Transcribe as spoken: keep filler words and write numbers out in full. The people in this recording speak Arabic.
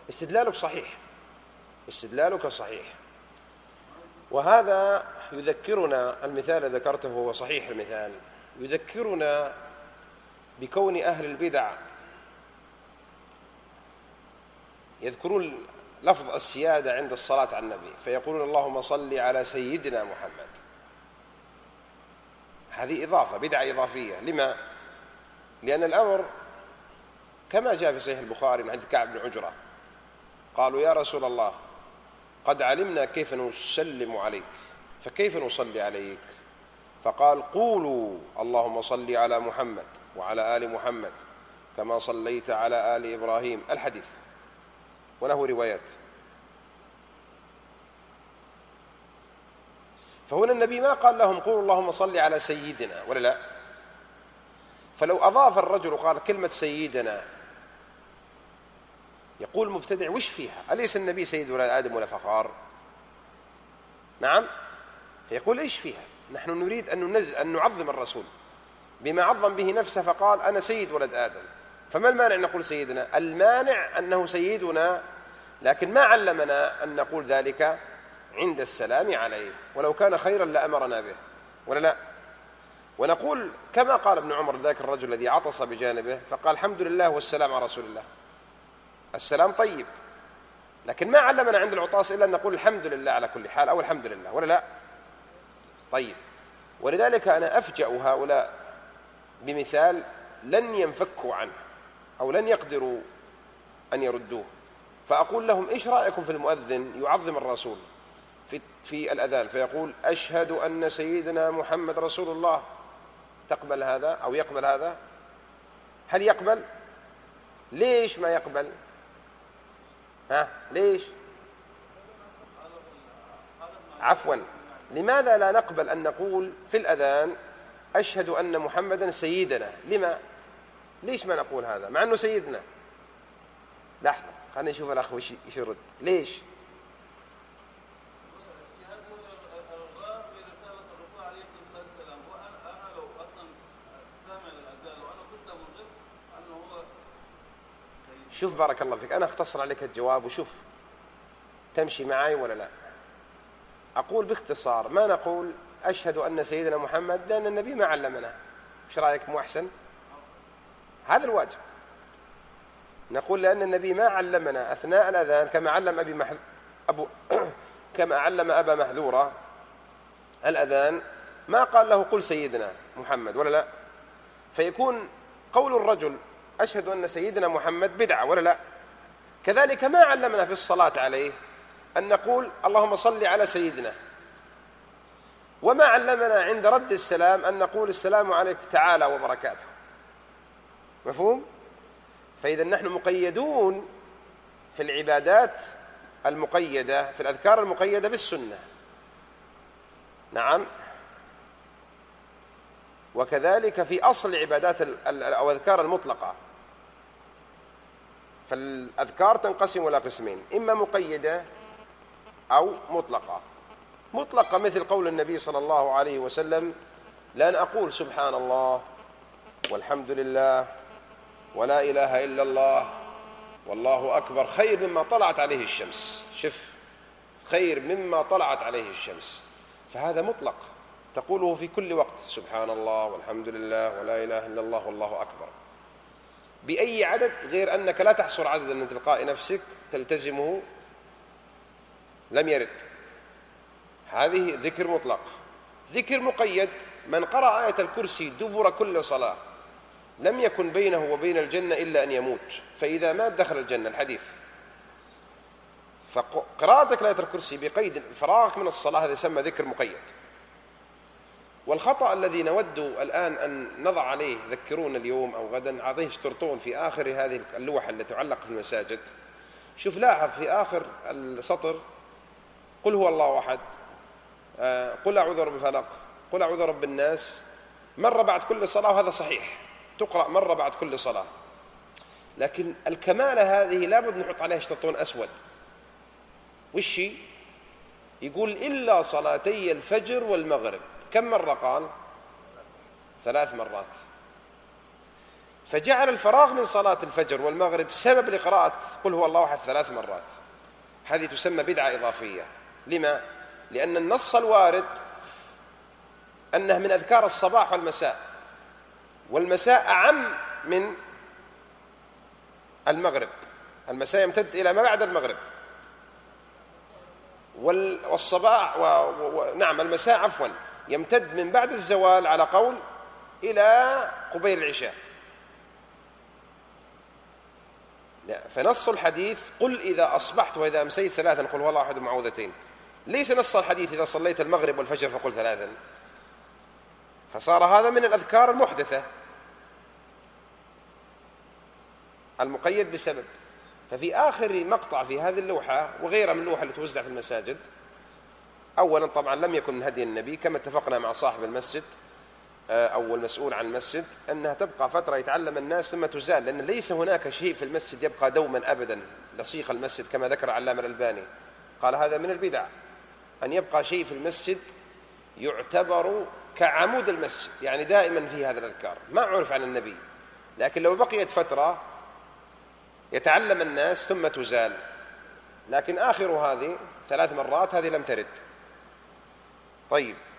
استدلالك صحيح، استدلالك صحيح. وهذا يذكرنا، المثال الذي ذكرته هو صحيح المثال، يذكرنا بكون أهل البدع يذكرون لفظ السيادة عند الصلاة على النبي فيقولون اللهم صل على سيدنا محمد. هذه إضافة، بدعة إضافية. لما؟ لأن الأمر كما جاء في صحيح البخاري من حديث كعب بن عجرة، قالوا يا رسول الله قد علمنا كيف نسلم عليك فكيف نصلي عليك؟ فقال قولوا اللهم صل على محمد وعلى آل محمد كما صليت على آل إبراهيم، الحديث، وله روايات. فهنا النبي ما قال لهم قولوا اللهم صل على سيدنا، ولا لا؟ فلو أضاف الرجل وقال كلمة سيدنا يقول مبتدع وش فيها؟ أليس النبي سيد ولا آدم ولا فخار؟ نعم. فيقول إيش فيها؟ نحن نريد أن, ننز... أن نعظم الرسول بما عظم به نفسه فقال أنا سيد ولد آدم. فما المانع نقول سيدنا؟ المانع أنه سيدنا، لكن ما علمنا أن نقول ذلك عند السلام عليه، ولو كان خيرا لأمرنا به، ولا لا؟ ونقول كما قال ابن عمر ذاك الرجل الذي عطس بجانبه فقال الحمد لله والسلام على رسول الله، السلام طيب، لكن ما علمنا عند العطاس إلا أن نقول الحمد لله على كل حال أو الحمد لله، ولا لا؟ طيب. ولذلك أنا أفجأ هؤلاء بمثال لن ينفكوا عنه أو لن يقدروا أن يردوه، فأقول لهم إيش رأيكم في المؤذن يعظم الرسول في, في الأذان فيقول أشهد أن سيدنا محمد رسول الله، تقبل هذا أو يقبل هذا؟ هل يقبل؟ ليش ما يقبل؟ ها ليش؟ عفوا، لماذا لا نقبل أن نقول في الأذان أشهد أن محمدا سيدنا؟ لما؟ ليش ما نقول هذا مع أنه سيدنا؟ لحظة خلينا نشوف الأخ وش يرد. ليش؟ شوف بارك الله فيك، أنا أختصر عليك الجواب وشوف تمشي معي ولا لا. أقول باختصار ما نقول أشهد أن سيدنا محمد لأن النبي ما علمنا. إيش رأيك مو أحسن؟ هذا الواجب. نقول لأن النبي ما علمنا أثناء الأذان كما علم أبي محذ... أبو كما علم أبا محذورة الأذان ما قال له قل سيدنا محمد، ولا لا؟ فيكون قول الرجل أشهد أن سيدنا محمد بدعة، ولا لا؟ كذلك ما علمنا في الصلاة عليه أن نقول اللهم صل على سيدنا، وما علمنا عند رد السلام أن نقول السلام عليك تعالى وبركاته. مفهوم؟ فإذا نحن مقيدون في العبادات المقيدة، في الأذكار المقيدة بالسنة. نعم. وكذلك في أصل عبادات أو الأذكار المطلقة، فالأذكار تنقسم إلى قسمين، إما مقيدة أو مطلقة. مطلقة مثل قول النبي صلى الله عليه وسلم لأن أقول سبحان الله والحمد لله ولا إله إلا الله والله أكبر خير مما طلعت عليه الشمس. شوف، خير مما طلعت عليه الشمس، فهذا مطلق تقوله في كل وقت سبحان الله والحمد لله ولا إله إلا الله والله أكبر بأي عدد، غير أنك لا تحصر عددا من تلقاء نفسك تلتزمه، لم يرد. هذه ذكر مطلق. ذكر مقيد من قرأ آية الكرسي دبر كل صلاة لم يكن بينه وبين الجنة إلا أن يموت، فإذا مات دخل الجنة، الحديث. فقراءتك لآية الكرسي بقيد فراغك من الصلاة هذا يسمى ذكر مقيد. والخطأ الذي نود الآن أن نضع عليه ذكرون اليوم أو غدا عاطيه يشترطون في آخر هذه اللوحة التي تعلق في المساجد. شوف لاحظ في آخر السطر قل هو الله أحد، قل أعوذ برب الفلق، قل أعوذ برب الناس، مرة بعد كل صلاة، وهذا صحيح تقرأ مرة بعد كل صلاة. لكن الكمالة هذه لابد نحط عليها شطون أسود. وشي يقول إلا صلاتي الفجر والمغرب، كم مرة قال؟ ثلاث مرات. فجعل الفراغ من صلاة الفجر والمغرب سبب لقراءة قل هو الله أحد ثلاث مرات. هذه تسمى بدعة إضافية. لما؟ لأن النص الوارد أنه من أذكار الصباح والمساء، والمساء أعم من المغرب، المساء يمتد إلى ما بعد المغرب، والصباح و... و... نعم المساء عفوا يمتد من بعد الزوال على قول إلى قبيل العشاء. لا، فنص الحديث قل إذا أصبحت وإذا أمسيت ثلاثا قل هو الله أحد معوذتين، ليس نص الحديث إذا صليت المغرب والفجر فقل ثلاثا، فصار هذا من الأذكار المحدثة المقيد بسبب. ففي آخر مقطع في هذه اللوحة وغيرها من اللوحة اللي توزع في المساجد، أولا طبعا لم يكن من هدي النبي كما اتفقنا مع صاحب المسجد أو المسؤول عن المسجد أنها تبقى فترة يتعلم الناس ثم تزال، لأن ليس هناك شيء في المسجد يبقى دوما أبدا لصيق المسجد كما ذكر علامة الألباني، قال هذا من البدع أن يبقى شيء في المسجد يعتبر كعمود المسجد، يعني دائما في هذا الأذكار، ما عرف عن النبي. لكن لو بقيت فترة يتعلم الناس ثم تزال، لكن آخر هذه ثلاث مرات هذه لم ترد. طيب